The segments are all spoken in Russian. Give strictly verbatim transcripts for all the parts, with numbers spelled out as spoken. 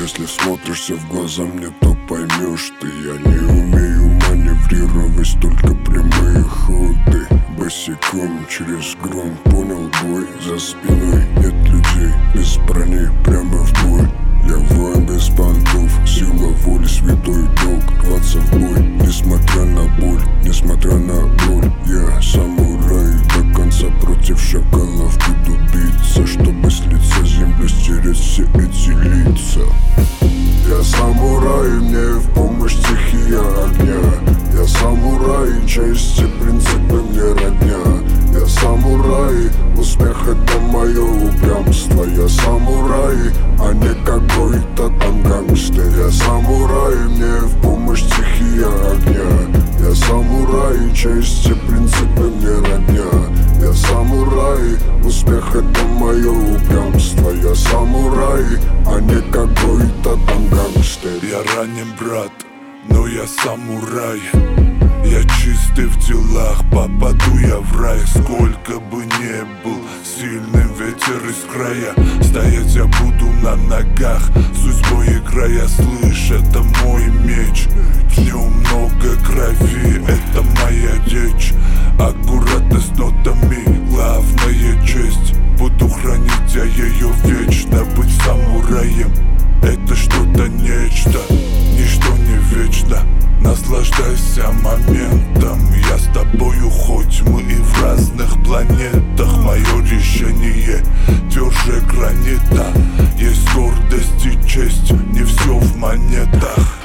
Если смотришься в глаза мне, то поймешь ты. Я не умею маневрировать, только прямые ходы. Босиком через гром, понял бой. За спиной нет людей, без брони прямо в бой. Я воин без понтов, сила воли, святой долг. Рваться в бой, несмотря на боль, несмотря на боль. Я самурай до конца, против шакалов буду биться, чтобы с лица земли стереть все эти лица. Я самурай, мне в помощь стихия огня. Я самурай, честь и принципы мне родня. Я самурай, успех это мое упрямство. Я самурай, а не какой-то там гангстер. Я самурай, мне в помощь стихия огня. Я самурай, честь и принципы мне родня. Я самурай, успех это мое упрямство. Я самурай, а не какой-то там гангстер. Я ранен, брат, но я самурай. Я чистый в делах, попаду я в рай. Сколько бы не был сильным ветер из края, стоять я буду на ногах, судьбой играя. Слышь, это мой меч, в нем много крови, это моя речь. Аккуратность нотами, главная честь. Буду хранить я ее вечно. Быть самураем — это что-то нечто, ничто не вечно. Наслаждайся моментом, я с тобою, хоть мы и в разных планетах. Мое решение тверже гранита. Есть гордость и честь, не все в монетах.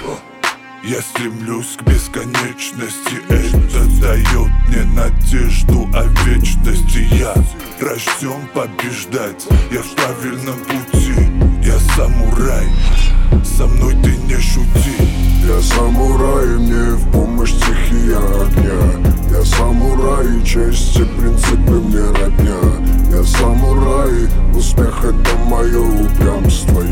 Я стремлюсь к бесконечности, это дает мне надежду о вечности. Я рожден побеждать, я в правильном пути. Я самурай, со мной ты не шути. Я самурай, мне в помощь стихия огня. Я самурай, честь и принципы мне родня. Я самурай, успех это мое упрямство.